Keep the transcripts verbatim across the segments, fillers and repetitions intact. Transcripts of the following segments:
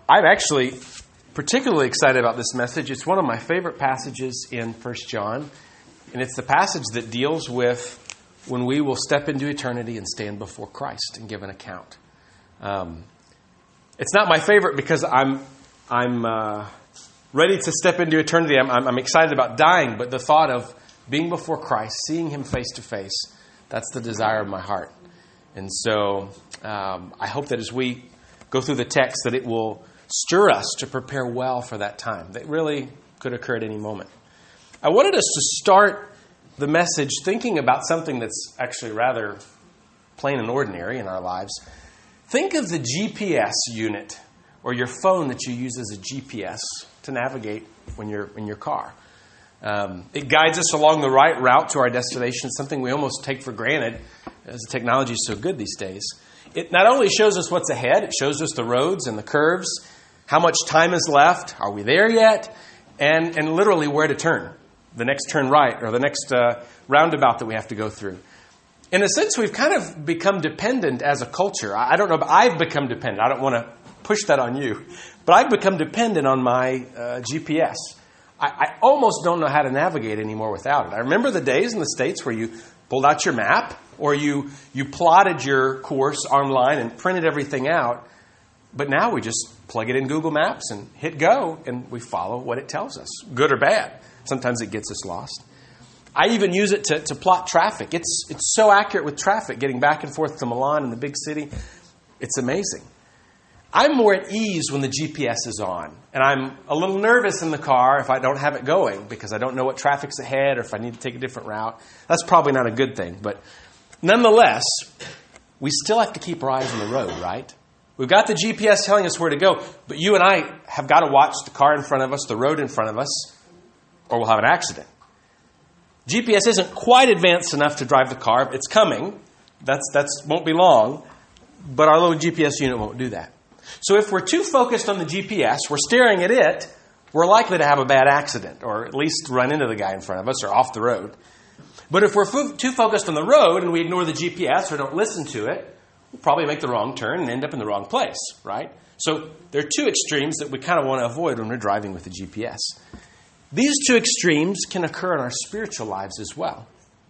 I'm actually particularly excited about this message. It's one of my favorite passages in First John, and it's the passage that deals with when we will step into eternity and stand before Christ and give an account. Um, it's not my favorite because I'm I'm uh, ready to step into eternity. I'm, I'm, I'm excited about dying, but the thought of being before Christ, seeing Him face to face, that's the desire of my heart. And so um, I hope that as we go through the text, that it will stir us to prepare well for that time that really could occur at any moment. I wanted us to start the message thinking about something that's actually rather plain and ordinary in our lives. Think of the G P S unit or your phone that you use as a G P S to navigate when you're in your car. Um, it guides us along the right route to our destination, something we almost take for granted as the technology is so good these days. It not only shows us what's ahead, it shows us the roads and the curves, how much time is left, are we there yet, and, and literally where to turn, the next turn right or the next uh, roundabout that we have to go through. In a sense, we've kind of become dependent as a culture. I don't know, but I've become dependent. I don't want to push that on you, but I've become dependent on my uh, G P S. I, I almost don't know how to navigate anymore without it. I remember the days in the States where you pulled out your map or you, you plotted your course online and printed everything out. But now we just plug it in Google Maps and hit go, and we follow what it tells us, good or bad. Sometimes it gets us lost. I even use it to, to plot traffic. It's it's so accurate with traffic, getting back and forth to Milan in the big city. It's amazing. I'm more at ease when the G P S is on, and I'm a little nervous in the car if I don't have it going because I don't know what traffic's ahead or if I need to take a different route. That's probably not a good thing, but nonetheless, we still have to keep our eyes on the road, right? We've got the G P S telling us where to go, but you and I have got to watch the car in front of us, the road in front of us, or we'll have an accident. G P S isn't quite advanced enough to drive the car. It's coming. That's that's won't be long, but our little G P S unit won't do that. So if we're too focused on the G P S, we're staring at it, we're likely to have a bad accident, or at least run into the guy in front of us or off the road. But if we're fo- too focused on the road and we ignore the G P S or don't listen to it, we'll probably make the wrong turn and end up in the wrong place, right? So there are two extremes that we kind of want to avoid when we're driving with the G P S. These two extremes can occur in our spiritual lives as well.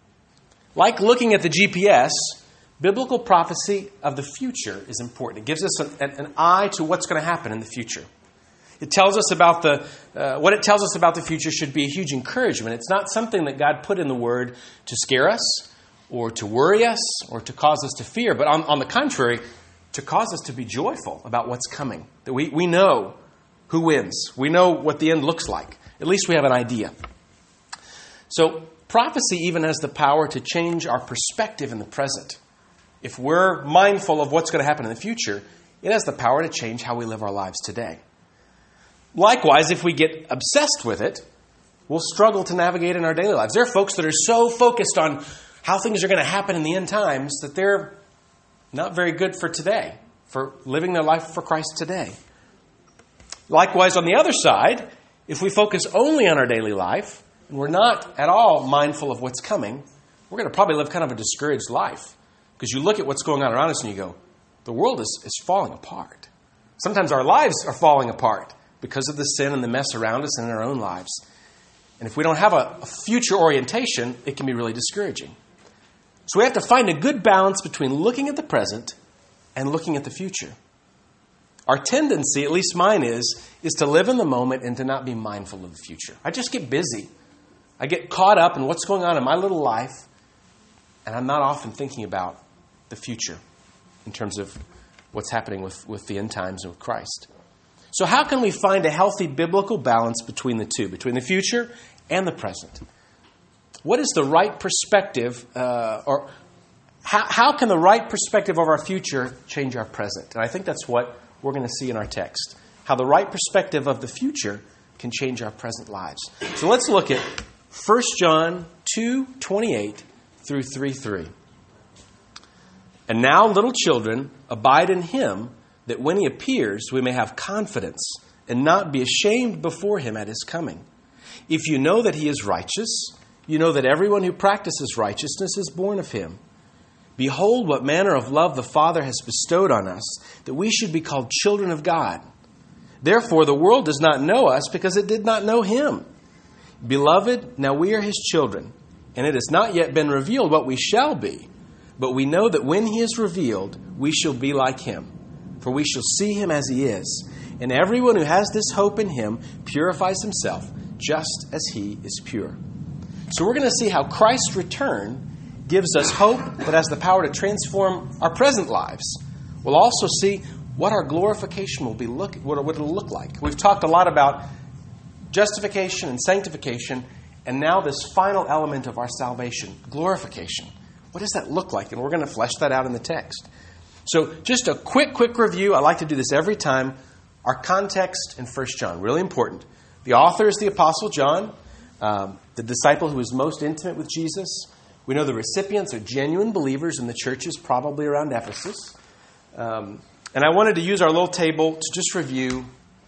Like looking at the G P S, biblical prophecy of the future is important. It gives us an, an eye to what's going to happen in the future. It tells us about the, uh, what it tells us about the future should be a huge encouragement. It's not something that God put in the Word to scare us or to worry us or to cause us to fear, but on, on the contrary, to cause us to be joyful about what's coming. That we, we know who wins. We know what the end looks like. At least we have an idea. So prophecy even has the power to change our perspective in the present. If we're mindful of what's going to happen in the future, it has the power to change how we live our lives today. Likewise, if we get obsessed with it, we'll struggle to navigate in our daily lives. There are folks that are so focused on how things are going to happen in the end times that they're not very good for today, for living their life for Christ today. Likewise, on the other side, if we focus only on our daily life and we're not at all mindful of what's coming, we're going to probably live kind of a discouraged life. Because you look at what's going on around us and you go, the world is, is falling apart. Sometimes our lives are falling apart because of the sin and the mess around us and in our own lives. And if we don't have a, a future orientation, it can be really discouraging. So we have to find a good balance between looking at the present and looking at the future. Our tendency, at least mine is, is to live in the moment and to not be mindful of the future. I just get busy. I get caught up in what's going on in my little life, and I'm not often thinking about the future in terms of what's happening with, with the end times and with Christ. So how can we find a healthy biblical balance between the two, between the future and the present? What is the right perspective, uh, or how, how can the right perspective of our future change our present? And I think that's what we're going to see in our text, how the right perspective of the future can change our present lives. So let's look at First John two twenty-eight through three three. And now, little children, abide in Him, that when He appears, we may have confidence and not be ashamed before Him at His coming. If you know that He is righteous, you know that everyone who practices righteousness is born of Him. Behold, what manner of love the Father has bestowed on us, that we should be called children of God. Therefore, the world does not know us because it did not know him. Beloved, now we are his children, and it has not yet been revealed what we shall be. But we know that when he is revealed, we shall be like him. For we shall see him as he is. And everyone who has this hope in him purifies himself, just as he is pure. So we're going to see how Christ's return gives us hope that has the power to transform our present lives. We'll also see what our glorification will be look what it'll look like. We've talked a lot about justification and sanctification, and now this final element of our salvation, glorification. What does that look like? And we're going to flesh that out in the text. So just a quick, quick review. I like to do this every time. Our context in First John, really important. The author is the Apostle John, um, the disciple who was most intimate with Jesus. We know the recipients are genuine believers in the churches, probably around Ephesus. Um, and I wanted to use our little table to just review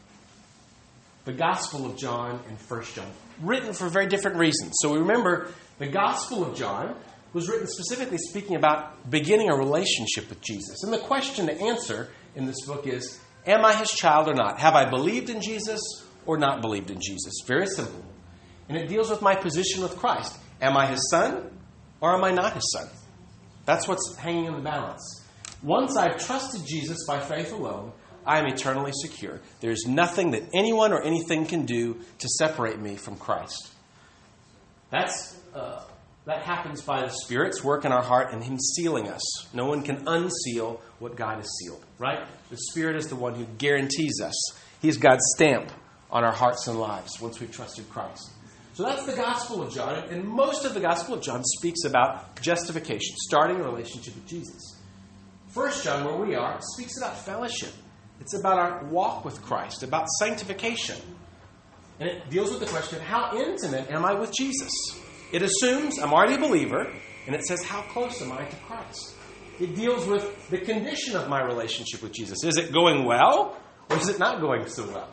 the Gospel of John and First John, written for very different reasons. So we remember the Gospel of John was written specifically speaking about beginning a relationship with Jesus. And the question to answer in this book is, am I his child or not? Have I believed in Jesus or not believed in Jesus? Very simple. And it deals with my position with Christ. Am I his son or am I not his son? That's what's hanging in the balance. Once I've trusted Jesus by faith alone, I am eternally secure. There's nothing that anyone or anything can do to separate me from Christ. That's uh, that happens by the Spirit's work in our heart and him sealing us. No one can unseal what God has sealed, right? The Spirit is the one who guarantees us. He's God's stamp on our hearts and lives once we've trusted Christ. So that's the Gospel of John. And most of the Gospel of John speaks about justification, starting a relationship with Jesus. First John, where we are, speaks about fellowship. It's about our walk with Christ, about sanctification. And it deals with the question, how intimate am I with Jesus? It assumes I'm already a believer, and it says, how close am I to Christ? It deals with the condition of my relationship with Jesus. Is it going well, or is it not going so well?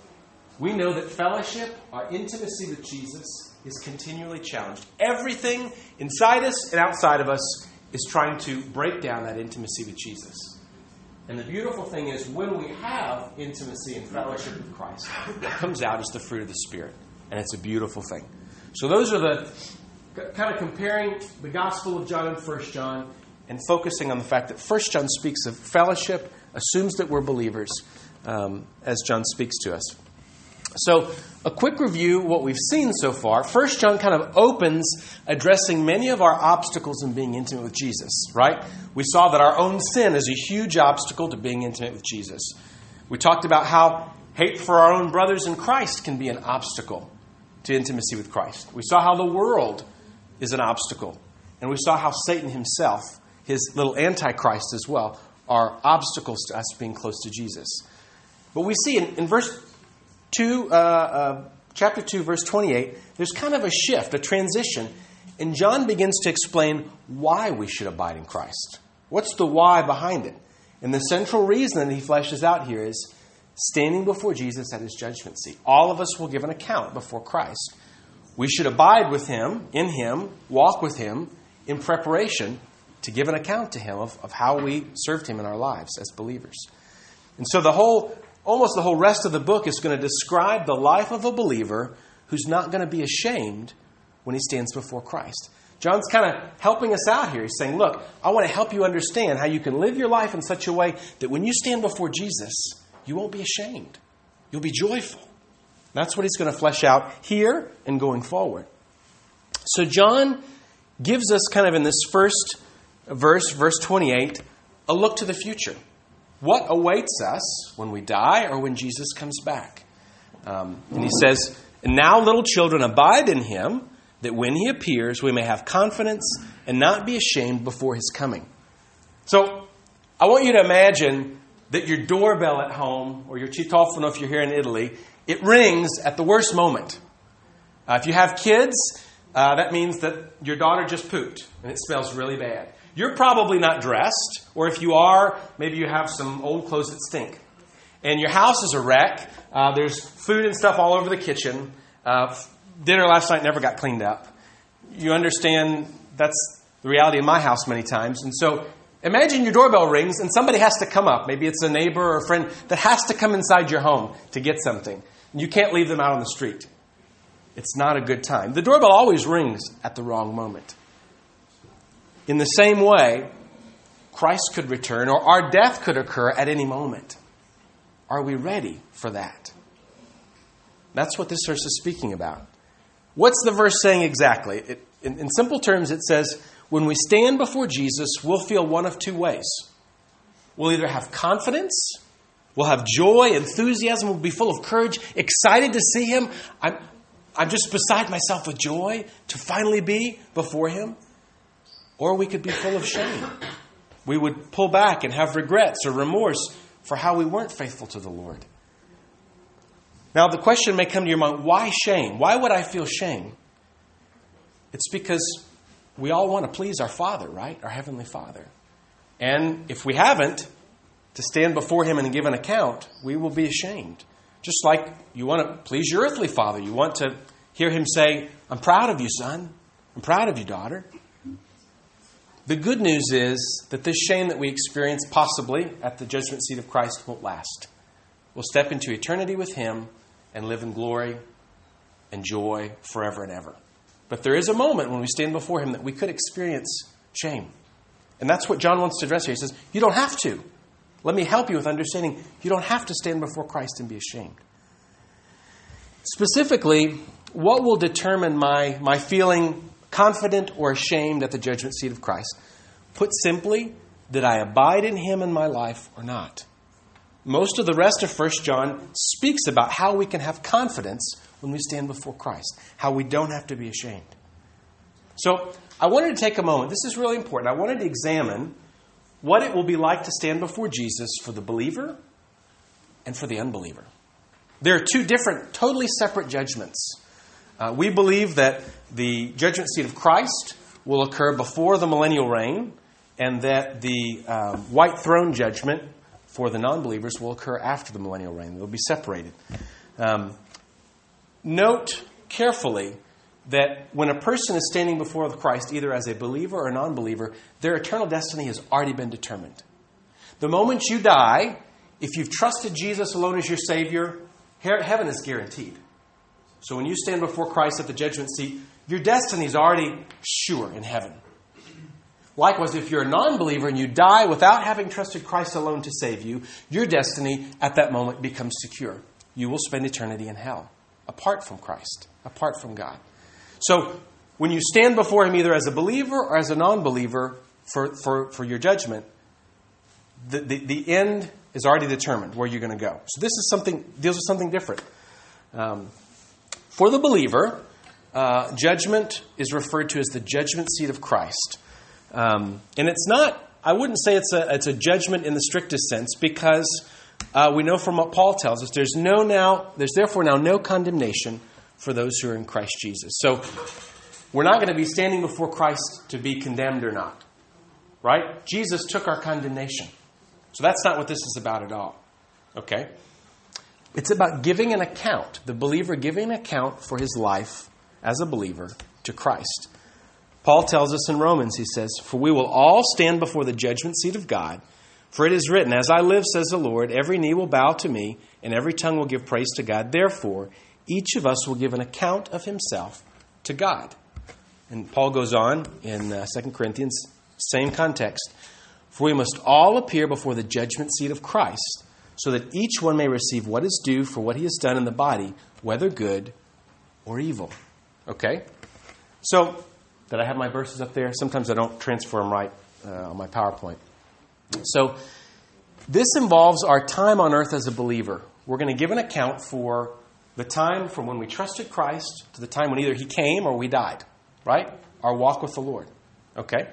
We know that fellowship, our intimacy with Jesus, is continually challenged. Everything inside us and outside of us is trying to break down that intimacy with Jesus. And the beautiful thing is, when we have intimacy and fellowship with Christ, what comes out is the fruit of the Spirit. And it's a beautiful thing. So those are the kind of comparing the Gospel of John and First John and focusing on the fact that First John speaks of fellowship, assumes that we're believers, um, as John speaks to us. So a quick review of what we've seen so far. First John kind of opens addressing many of our obstacles in being intimate with Jesus, right? We saw that our own sin is a huge obstacle to being intimate with Jesus. We talked about how hate for our own brothers in Christ can be an obstacle to intimacy with Christ. We saw how the world is an obstacle. And we saw how Satan himself, his little antichrist as well, are obstacles to us being close to Jesus. But we see in, in verse two, uh, uh, chapter two, verse twenty-eight, there's kind of a shift, a transition. And John begins to explain why we should abide in Christ. What's the why behind it? And the central reason that he fleshes out here is standing before Jesus at his judgment seat. All of us will give an account before Christ. We should abide with him, in him, walk with him in preparation to give an account to him of, of how we served him in our lives as believers. And so the whole, almost the whole rest of the book is going to describe the life of a believer who's not going to be ashamed when he stands before Christ. John's kind of helping us out here. He's saying, look, I want to help you understand how you can live your life in such a way that when you stand before Jesus, you won't be ashamed. You'll be joyful. That's what he's going to flesh out here and going forward. So John gives us kind of in this first verse, verse twenty-eight, a look to the future. What awaits us when we die or when Jesus comes back? Um, and he says, and now little children, abide in him, that when he appears, we may have confidence and not be ashamed before his coming. So I want you to imagine that your doorbell at home, or your citofono if you're here in Italy, it rings at the worst moment. Uh, if you have kids, uh, that means that your daughter just pooped and it smells really bad. You're probably not dressed, or if you are, maybe you have some old clothes that stink. And your house is a wreck. Uh, there's food and stuff all over the kitchen. Uh, dinner last night never got cleaned up. You understand that's the reality in my house many times. And so Imagine your doorbell rings and somebody has to come up. Maybe it's a neighbor or a friend that has to come inside your home to get something. And you can't leave them out on the street. It's not a good time. The doorbell always rings at the wrong moment. In the same way, Christ could return or our death could occur at any moment. Are we ready for that? That's what this verse is speaking about. What's the verse saying exactly? It, in, in simple terms, it says, when we stand before Jesus, we'll feel one of two ways. We'll either have confidence, we'll have joy, enthusiasm, we'll be full of courage, excited to see Him. I'm, I'm just beside myself with joy to finally be before Him. Or we could be full of shame. We would pull back and have regrets or remorse for how we weren't faithful to the Lord. Now, the question may come to your mind, why shame? Why would I feel shame? It's because we all want to please our Father, right? Our Heavenly Father. And if we haven't, to stand before Him and give an account, we will be ashamed. Just like you want to please your earthly father. You want to hear Him say, I'm proud of you, son. I'm proud of you, daughter. The good news is that this shame that we experience possibly at the judgment seat of Christ won't last. We'll step into eternity with Him and live in glory and joy forever and ever. But there is a moment when we stand before Him that we could experience shame. And that's what John wants to address here. He says, you don't have to. Let me help you with understanding you don't have to stand before Christ and be ashamed. Specifically, what will determine my, my feeling confident or ashamed at the judgment seat of Christ? Put simply, did I abide in Him in my life or not? Most of the rest of First John speaks about how we can have confidence when we stand before Christ, how we don't have to be ashamed. So I wanted to take a moment. This is really important. I wanted to examine what it will be like to stand before Jesus for the believer and for the unbeliever. There are two different, totally separate judgments. Uh, we believe that the judgment seat of Christ will occur before the millennial reign, and that the um, white throne judgment for the non-believers will occur after the millennial reign. They'll be separated. Um, note carefully that when a person is standing before Christ, either as a believer or a non-believer, their eternal destiny has already been determined. The moment you die, if you've trusted Jesus alone as your Savior, heaven is guaranteed. So when you stand before Christ at the judgment seat, your destiny is already sure in heaven. Likewise, if you're a non-believer and you die without having trusted Christ alone to save you, your destiny at that moment becomes secure. You will spend eternity in hell, apart from Christ, apart from God. So when you stand before Him either as a believer or as a non-believer for, for, for your judgment, the, the, the end is already determined where you're going to go. So this is something deals with something different. Um, for the believer, uh, judgment is referred to as the judgment seat of Christ. Um, and it's not, I wouldn't say it's a it's a judgment in the strictest sense, because uh, we know from what Paul tells us, there's no now, there's therefore now no condemnation for those who are in Christ Jesus. So we're not going to be standing before Christ to be condemned or not. Right? Jesus took our condemnation. So that's not what this is about at all. Okay? It's about giving an account, the believer giving an account for his life as a believer to Christ. Paul tells us in Romans, he says, for we will all stand before the judgment seat of God. For it is written, as I live, says the Lord, every knee will bow to me, and every tongue will give praise to God. Therefore, each of us will give an account of himself to God. And Paul goes on in uh, Second Corinthians, same context. For we must all appear before the judgment seat of Christ, so that each one may receive what is due for what he has done in the body, whether good or evil. Okay? So, did I have my verses up there? Sometimes I don't transfer them right uh, on my PowerPoint. So, this involves our time on earth as a believer. We're going to give an account for the time from when we trusted Christ to the time when either He came or we died. Right? Our walk with the Lord. Okay?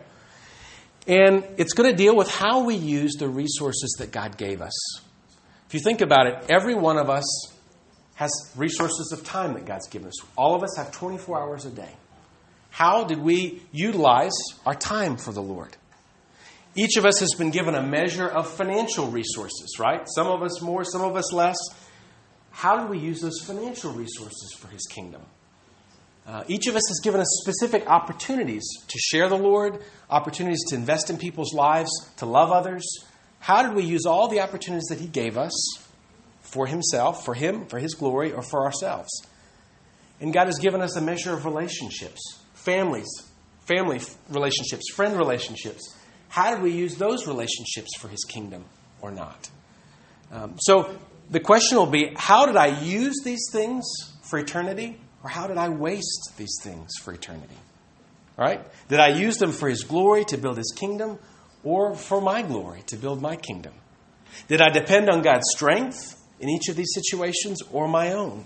And it's going to deal with how we use the resources that God gave us. If you think about it, every one of us has resources of time that God's given us. All of us have twenty-four hours a day. How did we utilize our time for the Lord? Each of us has been given a measure of financial resources, right? Some of us more, some of us less. How do we use those financial resources for His kingdom? Uh, each of us has given us specific opportunities to share the Lord, opportunities to invest in people's lives, to love others. How did we use all the opportunities that He gave us for Himself, for Him, for His glory, or for ourselves? And God has given us a measure of relationships, families, family relationships, friend relationships. How did we use those relationships for His kingdom or not? Um, so the question will be, how did I use these things for eternity? Or how did I waste these things for eternity? All right? Did I use them for His glory to build His kingdom, or for my glory to build my kingdom? Did I depend on God's strength in each of these situations, or my own?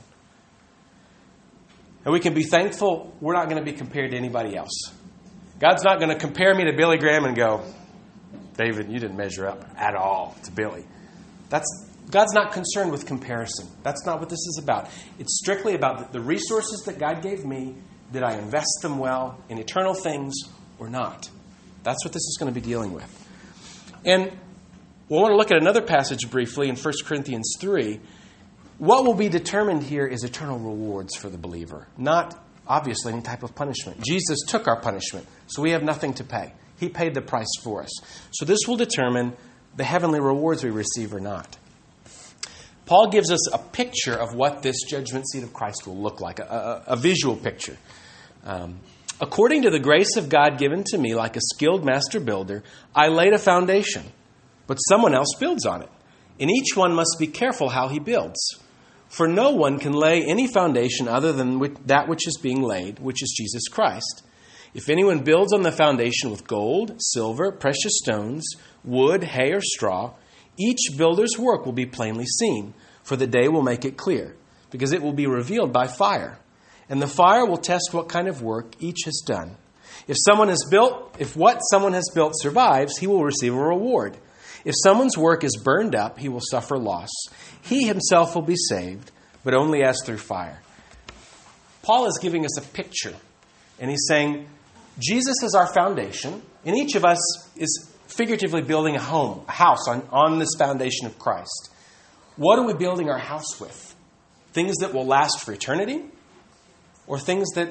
And we can be thankful we're not going to be compared to anybody else. God's not going to compare me to Billy Graham and go, David, you didn't measure up at all to Billy. That's God's not concerned with comparison. That's not what this is about. It's strictly about the resources that God gave me. Did I invest them well in eternal things or not? That's what this is going to be dealing with. And we want to look at another passage briefly in First Corinthians three. What will be determined here is eternal rewards for the believer, not obviously any type of punishment. Jesus took our punishment, so we have nothing to pay. He paid the price for us. So this will determine the heavenly rewards we receive or not. Paul gives us a picture of what this judgment seat of Christ will look like, a, a, a visual picture. Um, According to the grace of God given to me, like a skilled master builder, I laid a foundation, but someone else builds on it. And each one must be careful how he builds. For no one can lay any foundation other than that which is being laid, which is Jesus Christ. If anyone builds on the foundation with gold, silver, precious stones, wood, hay, or straw, each builder's work will be plainly seen, for the day will make it clear, because it will be revealed by fire. And the fire will test what kind of work each has done. If someone has built, if what someone has built survives, he will receive a reward. If someone's work is burned up, he will suffer loss. He himself will be saved, but only as through fire. Paul is giving us a picture, and he's saying, Jesus is our foundation, and each of us is figuratively building a home, a house on, on this foundation of Christ. What are we building our house with? Things that will last for eternity, or things that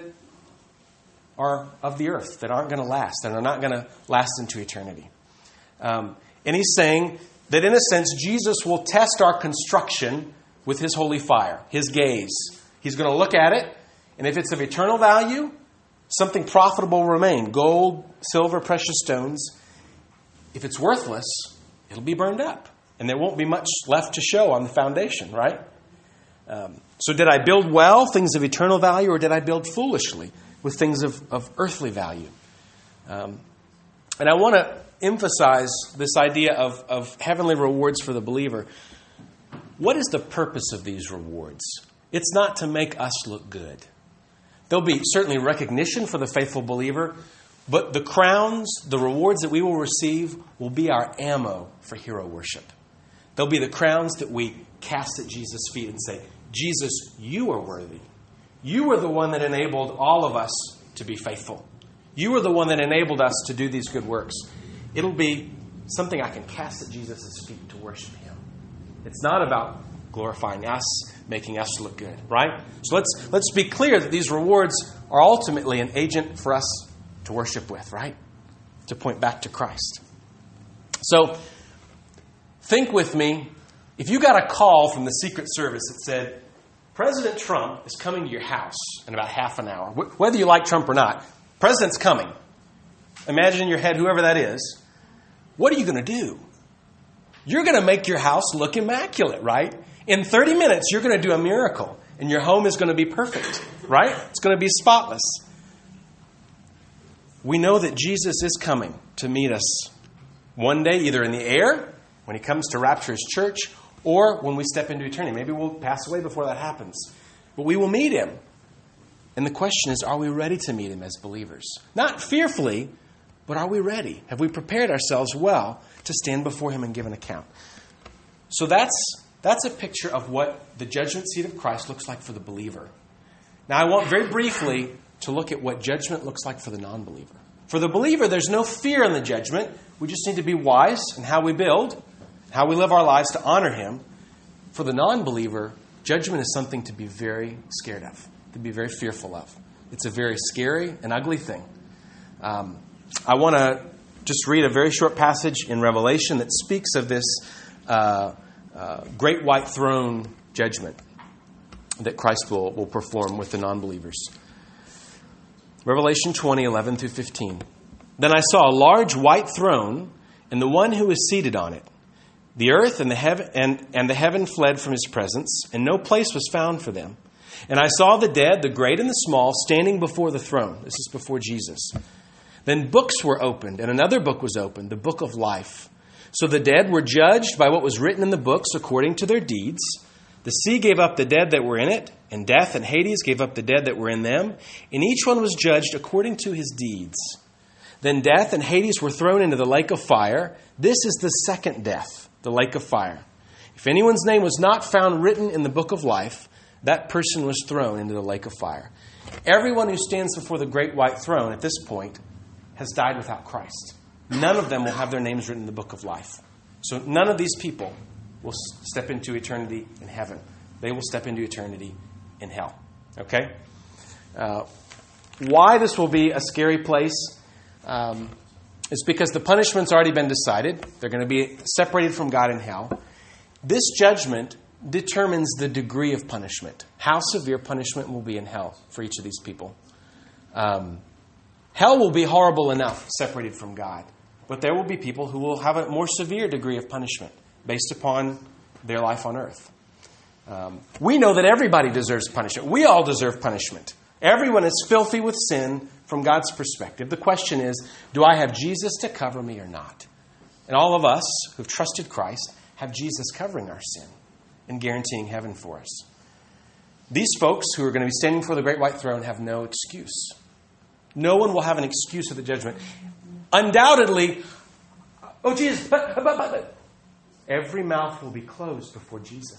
are of the earth, that aren't going to last, and are not going to last into eternity? Um, and he's saying that in a sense, Jesus will test our construction with His holy fire, His gaze. He's going to look at it, and if it's of eternal value, something profitable will remain. Gold, silver, precious stones. If it's worthless, it'll be burned up. And there won't be much left to show on the foundation, right? Um, so did I build well, things of eternal value, or did I build foolishly with things of, of earthly value? Um, and I want to emphasize this idea of, of heavenly rewards for the believer. What is the purpose of these rewards? It's not to make us look good. There'll be certainly recognition for the faithful believer, but the crowns, the rewards that we will receive will be our ammo for hero worship. They'll be the crowns that we cast at Jesus' feet and say, Jesus, you are worthy. You are the one that enabled all of us to be faithful. You are the one that enabled us to do these good works. It'll be something I can cast at Jesus' feet to worship Him. It's not about glorifying us, making us look good, right? So let's let's be clear that these rewards are ultimately an agent for us to worship with, right? To point back to Christ. So think with me, if you got a call from the Secret Service that said, President Trump is coming to your house in about half an hour, whether you like Trump or not, President's coming. Imagine in your head whoever that is. What are you going to do? You're going to make your house look immaculate, right? In thirty minutes, you're going to do a miracle, and your home is going to be perfect, right? It's going to be spotless. We know that Jesus is coming to meet us one day, either in the air, when He comes to rapture His church, or when we step into eternity. Maybe we'll pass away before that happens. But we will meet Him. And the question is, are we ready to meet Him as believers? Not fearfully, but are we ready? Have we prepared ourselves well to stand before Him and give an account? So that's that's a picture of what the judgment seat of Christ looks like for the believer. Now I want very briefly to look at what judgment looks like for the non-believer. For the believer, there's no fear in the judgment. We just need to be wise in how we build, how we live our lives to honor Him. For the non-believer, judgment is something to be very scared of, to be very fearful of. It's a very scary and ugly thing. Um, I want to just read a very short passage in Revelation that speaks of this uh, uh, great white throne judgment that Christ will, will perform with the non-believers. Revelation twenty, eleven through fifteen. Then I saw a large white throne and the one who was seated on it. The earth and the heaven and, and the heaven fled from his presence, and no place was found for them. And I saw the dead, the great and the small, standing before the throne. This is before Jesus. Then books were opened, and another book was opened, the book of life. So the dead were judged by what was written in the books according to their deeds. The sea gave up the dead that were in it, and death and Hades gave up the dead that were in them, and each one was judged according to his deeds. Then death and Hades were thrown into the lake of fire. This is the second death, the lake of fire. If anyone's name was not found written in the book of life, that person was thrown into the lake of fire. Everyone who stands before the great white throne at this point has died without Christ. None of them will have their names written in the book of life. So none of these people will step into eternity in heaven. They will step into eternity in hell. Okay? Uh, why this will be a scary place um, is because the punishment's already been decided. They're going to be separated from God in hell. This judgment determines the degree of punishment. How severe punishment will be in hell for each of these people. Um, hell will be horrible enough separated from God. But there will be people who will have a more severe degree of punishment based upon their life on earth. Um, we know that everybody deserves punishment. We all deserve punishment. Everyone is filthy with sin from God's perspective. The question is, do I have Jesus to cover me or not? And all of us who've trusted Christ have Jesus covering our sin and guaranteeing heaven for us. These folks who are going to be standing before the great white throne have no excuse. No one will have an excuse of the judgment. Undoubtedly, oh Jesus, but, but, but, but. Every mouth will be closed before Jesus.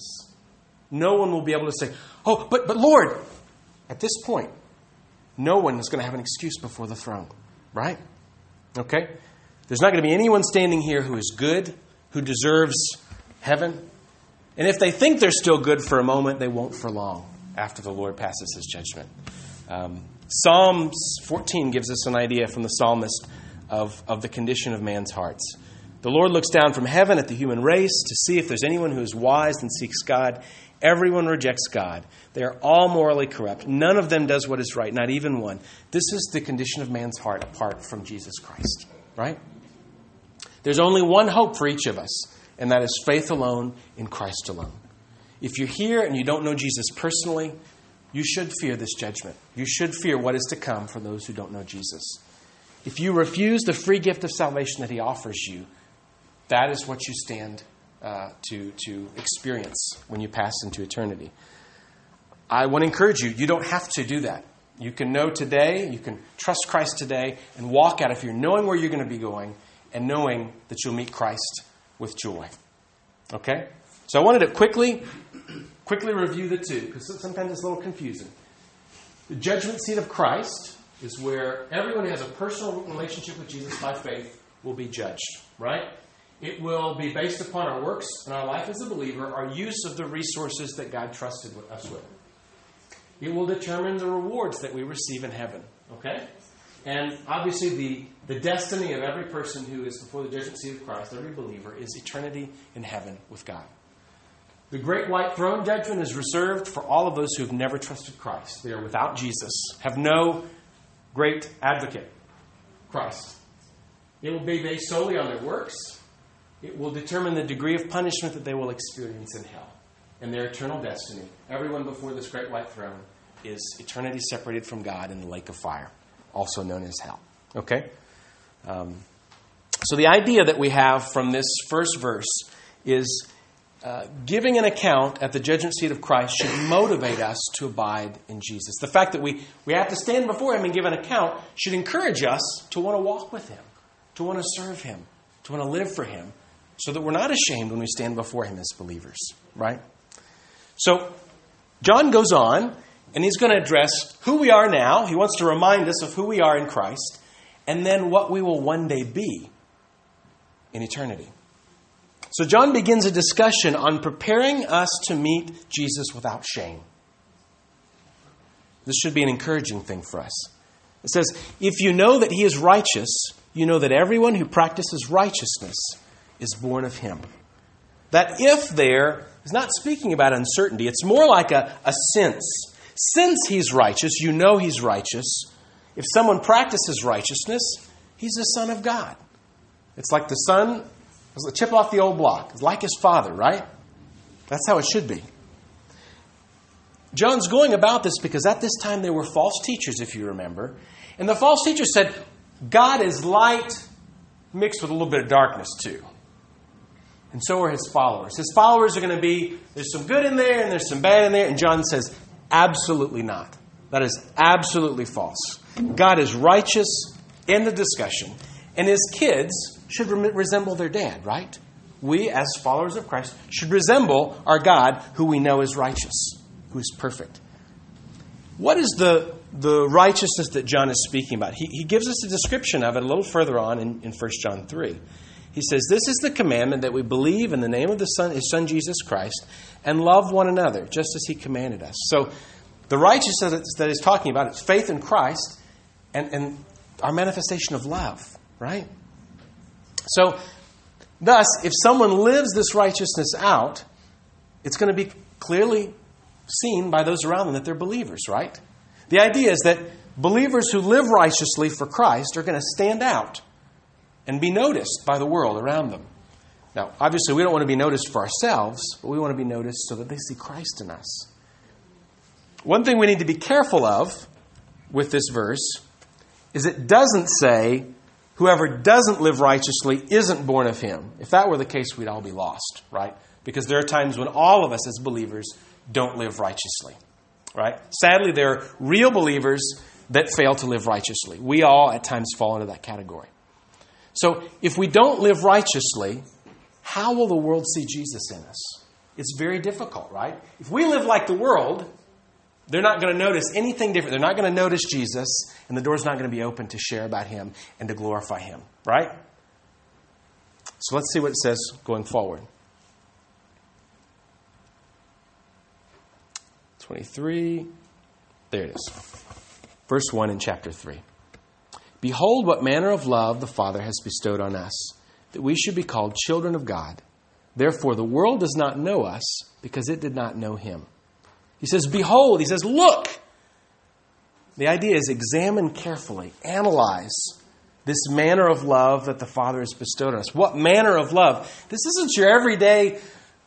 No one will be able to say, oh, but, but Lord, at this point, no one is going to have an excuse before the throne, right? Okay? There's not going to be anyone standing here who is good, who deserves heaven. And if they think they're still good for a moment, they won't for long after the Lord passes his judgment. Um, Psalms fourteen gives us an idea from the psalmist of, of the condition of man's hearts. The Lord looks down from heaven at the human race to see if there's anyone who is wise and seeks God. Everyone rejects God. They are all morally corrupt. None of them does what is right, not even one. This is the condition of man's heart apart from Jesus Christ, right? There's only one hope for each of us, and that is faith alone in Christ alone. If you're here and you don't know Jesus personally, you should fear this judgment. You should fear what is to come for those who don't know Jesus. If you refuse the free gift of salvation that he offers you, that is what you stand uh, to, to experience when you pass into eternity. I want to encourage you, you don't have to do that. You can know today, you can trust Christ today and walk out if you're knowing where you're going to be going and knowing that you'll meet Christ with joy. Okay? So I wanted to quickly, quickly review the two, because sometimes it's a little confusing. The judgment seat of Christ is where everyone who has a personal relationship with Jesus by faith will be judged, right? It will be based upon our works and our life as a believer, our use of the resources that God trusted us with. It will determine the rewards that we receive in heaven, okay? And obviously the, the destiny of every person who is before the judgment seat of Christ, every believer, is eternity in heaven with God. The great white throne judgment is reserved for all of those who have never trusted Christ. They are without Jesus, have no great advocate, Christ. It will be based solely on their works. It will determine the degree of punishment that they will experience in hell and their eternal destiny. Everyone before this great white throne is eternity separated from God in the lake of fire, also known as hell. Okay? Um, so the idea that we have from this first verse is uh, giving an account at the judgment seat of Christ should motivate us to abide in Jesus. The fact that we, we have to stand before him and give an account should encourage us to want to walk with him, to want to serve him, to want to live for him, so that we're not ashamed when we stand before him as believers, right? So John goes on, and he's going to address who we are now. He wants to remind us of who we are in Christ, and then what we will one day be in eternity. So John begins a discussion on preparing us to meet Jesus without shame. This should be an encouraging thing for us. It says, if you know that he is righteous, you know that everyone who practices righteousness is born of him. That if there is not speaking about uncertainty. It's more like a, a sense. Since he's righteous, you know he's righteous. If someone practices righteousness, he's the son of God. It's like the son, it's a chip off the old block. It's like his father, right? That's how it should be. John's going about this because at this time there were false teachers, if you remember. And the false teachers said, God is light mixed with a little bit of darkness too. And so are his followers. His followers are going to be, there's some good in there and there's some bad in there. And John says, absolutely not. That is absolutely false. God is righteous in the discussion. And his kids should re- resemble their dad, right? We, as followers of Christ, should resemble our God, who we know is righteous, who is perfect. What is the, the righteousness that John is speaking about? He, he gives us a description of it a little further on in, in First John three. He says, this is the commandment, that we believe in the name of the Son, his Son Jesus Christ, and love one another, just as he commanded us. So the righteousness that he's talking about is faith in Christ and, and our manifestation of love, right? So thus, if someone lives this righteousness out, it's going to be clearly seen by those around them that they're believers, right? The idea is that believers who live righteously for Christ are going to stand out and be noticed by the world around them. Now, obviously, we don't want to be noticed for ourselves, but we want to be noticed so that they see Christ in us. One thing we need to be careful of with this verse is it doesn't say, whoever doesn't live righteously isn't born of him. If that were the case, we'd all be lost, right? Because there are times when all of us as believers don't live righteously, right? Sadly, there are real believers that fail to live righteously. We all at times fall into that category. So if we don't live righteously, how will the world see Jesus in us? It's very difficult, right? If we live like the world, they're not going to notice anything different. They're not going to notice Jesus, and the door's not going to be open to share about him and to glorify him, right? So let's see what it says going forward. twenty-three. There it is. Verse one in chapter three. Behold, what manner of love the Father has bestowed on us, that we should be called children of God. Therefore, the world does not know us, because it did not know him. He says, behold, he says, look. The idea is examine carefully, analyze this manner of love that the Father has bestowed on us. What manner of love? This isn't your everyday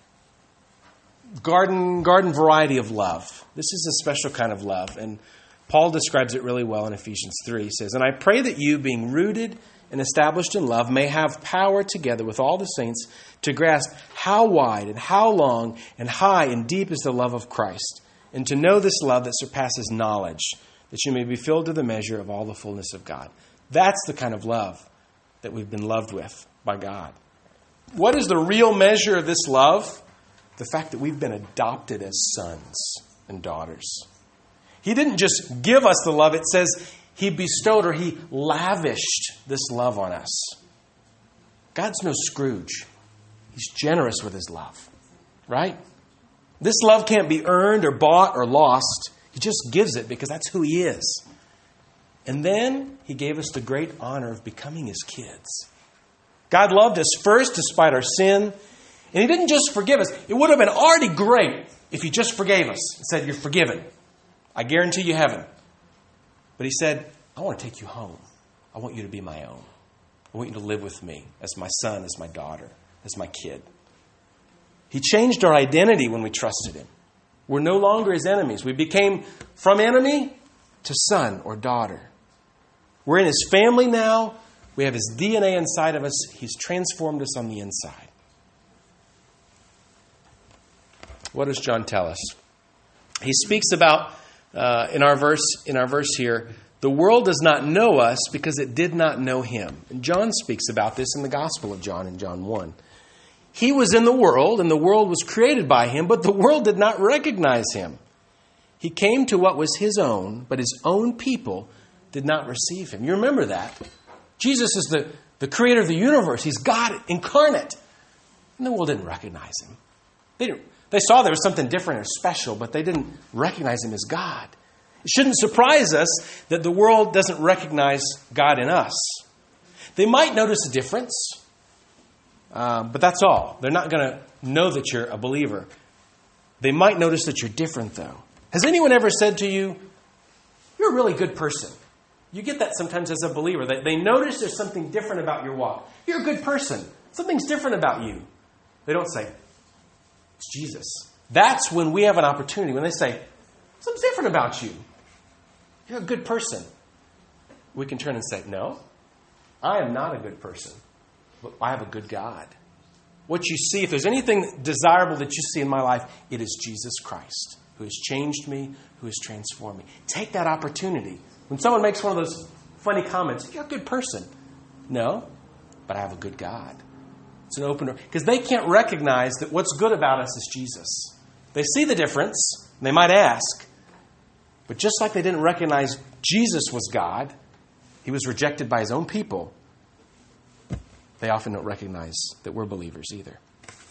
garden, garden variety of love. This is a special kind of love. And Paul describes it really well in Ephesians three. He says, and I pray that you, being rooted and established in love, may have power together with all the saints to grasp how wide and how long and high and deep is the love of Christ, and to know this love that surpasses knowledge, that you may be filled to the measure of all the fullness of God. That's the kind of love that we've been loved with by God. What is the real measure of this love? The fact that we've been adopted as sons and daughters. He didn't just give us the love. It says he bestowed or he lavished this love on us. God's no Scrooge. He's generous with his love, right? This love can't be earned or bought or lost. He just gives it because that's who he is. And then he gave us the great honor of becoming his kids. God loved us first despite our sin. And he didn't just forgive us. It would have been already great if he just forgave us and said, you're forgiven. I guarantee you heaven. But he said, I want to take you home. I want you to be my own. I want you to live with me as my son, as my daughter, as my kid. He changed our identity when we trusted him. We're no longer his enemies. We became from enemy to son or daughter. We're in his family now. We have his D N A inside of us. He's transformed us on the inside. What does John tell us? He speaks about, uh, in our verse, in our verse here, the world does not know us because it did not know him. And John speaks about this in the Gospel of John in John one. He was in the world, and the world was created by him, but the world did not recognize him. He came to what was his own, but his own people did not receive him. You remember that. Jesus is the, the creator of the universe. He's God incarnate. And the world didn't recognize him. They didn't, they saw there was something different or special, but they didn't recognize him as God. It shouldn't surprise us that the world doesn't recognize God in us. They might notice a difference, uh, but that's all. They're not going to know that you're a believer. They might notice that you're different, though. Has anyone ever said to you, you're a really good person? You get that sometimes as a believer. They, they notice there's something different about your walk. You're a good person. Something's different about you. They don't say, it's Jesus. That's when we have an opportunity. When they say, something's different about you. You're a good person. We can turn and say, no, I am not a good person, but I have a good God. What you see, if there's anything desirable that you see in my life, it is Jesus Christ, who has changed me, who has transformed me. Take that opportunity. When someone makes one of those funny comments, you're a good person. No, but I have a good God. It's an open door. Because they can't recognize that what's good about us is Jesus. They see the difference. They might ask. But just like they didn't recognize Jesus was God, he was rejected by his own people, they often don't recognize that we're believers either.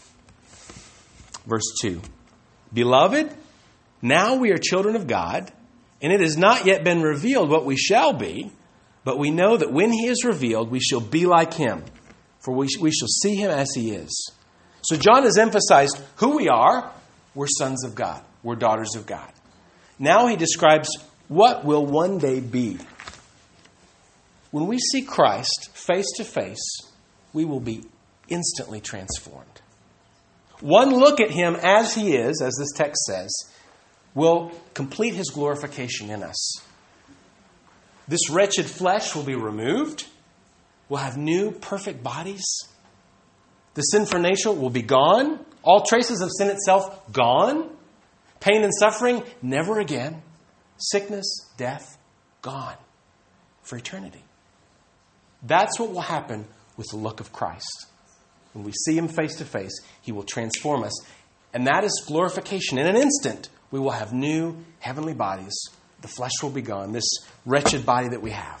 Verse two. Beloved, now we are children of God, and it has not yet been revealed what we shall be, but we know that when he is revealed, we shall be like him, for we, we shall see him as he is. So John has emphasized who we are. We're sons of God. We're daughters of God. Now he describes what will one day be. When we see Christ face to face, we will be instantly transformed. One look at him as he is, as this text says, will complete his glorification in us. This wretched flesh will be removed. We'll have new, perfect bodies. The sinful nature will be gone. All traces of sin itself gone. Pain and suffering, never again. Sickness, death, gone for eternity. That's what will happen with the look of Christ. When we see him face to face, he will transform us. And that is glorification. In an instant, we will have new heavenly bodies. The flesh will be gone, this wretched body that we have.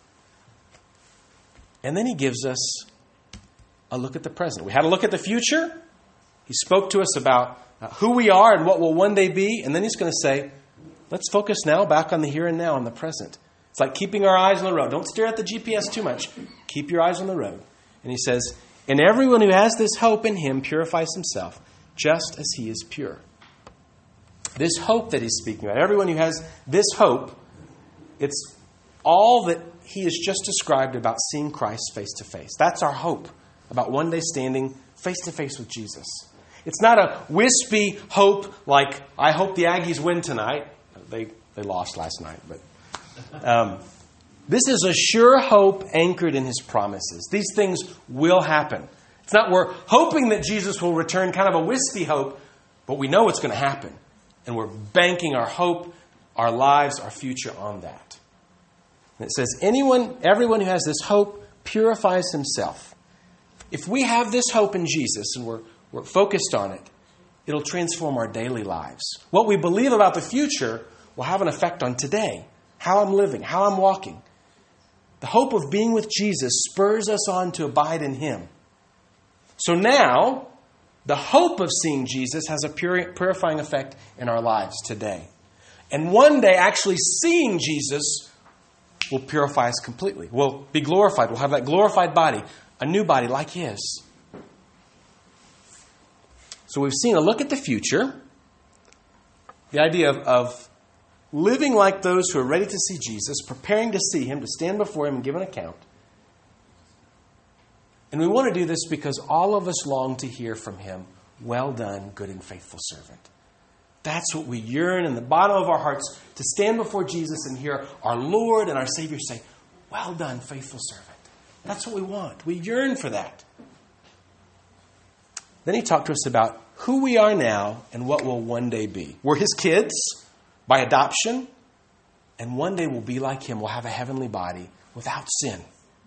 And then he gives us a look at the present. We had a look at the future. He spoke to us about uh, who we are and what will one day be. And then he's going to say, let's focus now back on the here and now, on the present. It's like keeping our eyes on the road. Don't stare at the G P S too much. Keep your eyes on the road. And he says, and everyone who has this hope in him purifies himself, just as he is pure. This hope that he's speaking about, everyone who has this hope, it's all that he has just described about seeing Christ face to face. That's our hope about one day standing face to face with Jesus. It's not a wispy hope like, I hope the Aggies win tonight. They they lost last night, but um, this is a sure hope anchored in his promises. These things will happen. It's not we're hoping that Jesus will return, kind of a wispy hope, but we know it's going to happen. And we're banking our hope, our lives, our future on that. And it says, anyone, everyone who has this hope purifies himself. If we have this hope in Jesus and we're, we're focused on it, it'll transform our daily lives. What we believe about the future will have an effect on today, how I'm living, how I'm walking. The hope of being with Jesus spurs us on to abide in him. So now, the hope of seeing Jesus has a purifying effect in our lives today. And one day, actually seeing Jesus will purify us completely. We'll be glorified. We'll have that glorified body, a new body like his. So we've seen a look at the future. The idea of, of living like those who are ready to see Jesus, preparing to see him, to stand before him and give an account. And we want to do this because all of us long to hear from him, well done, good and faithful servant. That's what we yearn in the bottom of our hearts, to stand before Jesus and hear our Lord and our Savior say, well done, faithful servant. That's what we want. We yearn for that. Then he talked to us about who we are now and what will one day be. We're his kids by adoption, and one day we'll be like him. We'll have a heavenly body without sin.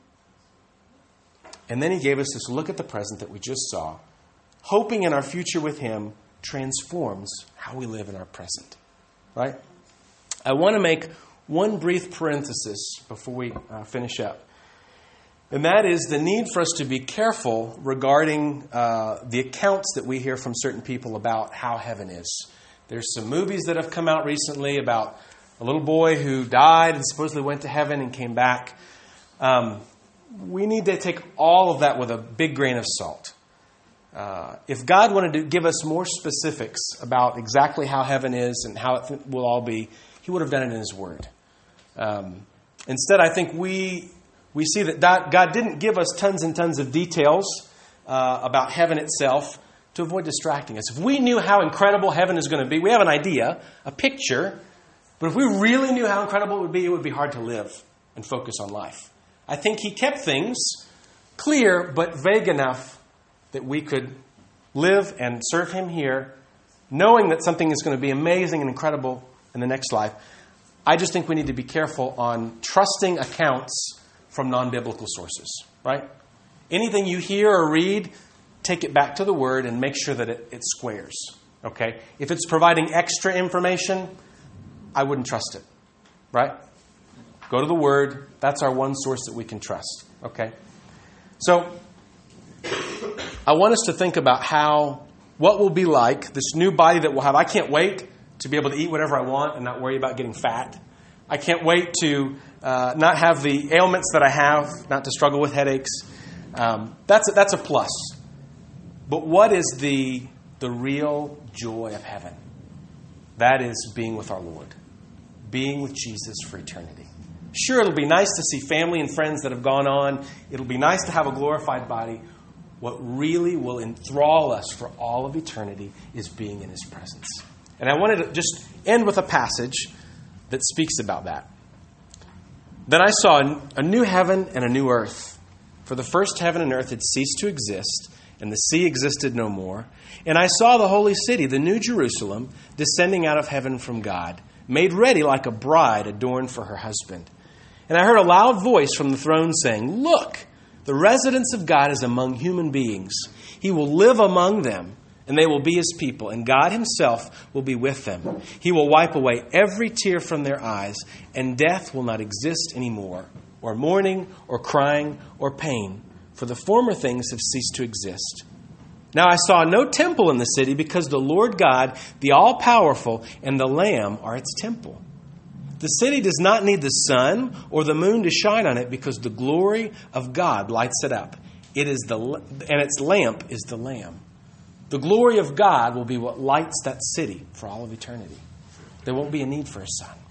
And then he gave us this look at the present that we just saw. Hoping in our future with him transforms how we live in our present. Right? I want to make one brief parenthesis before we uh, finish up. And that is the need for us to be careful regarding uh, the accounts that we hear from certain people about how heaven is. There's some movies that have come out recently about a little boy who died and supposedly went to heaven and came back. Um, we need to take all of that with a big grain of salt. Uh, if God wanted to give us more specifics about exactly how heaven is and how it will all be, He would have done it in His Word. Um, instead, I think we we see that God didn't give us tons and tons of details uh, about heaven itself to avoid distracting us. If we knew how incredible heaven is going to be, we have an idea, a picture, but if we really knew how incredible it would be, it would be hard to live and focus on life. I think He kept things clear but vague enough that we could live and serve Him here, knowing that something is going to be amazing and incredible in the next life. I just think we need to be careful on trusting accounts from non-biblical sources, right? Anything you hear or read, take it back to the Word and make sure that it, it squares, okay? If it's providing extra information, I wouldn't trust it, right? Go to the Word. That's our one source that we can trust, okay? So, I want us to think about how, what will be like, this new body that we'll have. I can't wait to be able to eat whatever I want and not worry about getting fat. I can't wait to uh, not have the ailments that I have, not to struggle with headaches. Um, that's, a, that's a plus. But what is the, the real joy of heaven? That is being with our Lord. Being with Jesus for eternity. Sure, it'll be nice to see family and friends that have gone on. It'll be nice to have a glorified body. What really will enthrall us for all of eternity is being in His presence. And I wanted to just end with a passage that speaks about that. Then I saw a new heaven and a new earth. For the first heaven and earth had ceased to exist, and the sea existed no more. And I saw the holy city, the new Jerusalem, descending out of heaven from God, made ready like a bride adorned for her husband. And I heard a loud voice from the throne saying, "Look, the residence of God is among human beings. He will live among them, and they will be His people, and God Himself will be with them. He will wipe away every tear from their eyes, and death will not exist anymore, or mourning, or crying, or pain, for the former things have ceased to exist. Now I saw no temple in the city, because the Lord God, the all-powerful, and the Lamb are its temple. The city does not need the sun or the moon to shine on it, because the glory of God lights it up. It is the and its lamp is the Lamb. The glory of God will be what lights that city for all of eternity. There won't be a need for a sun.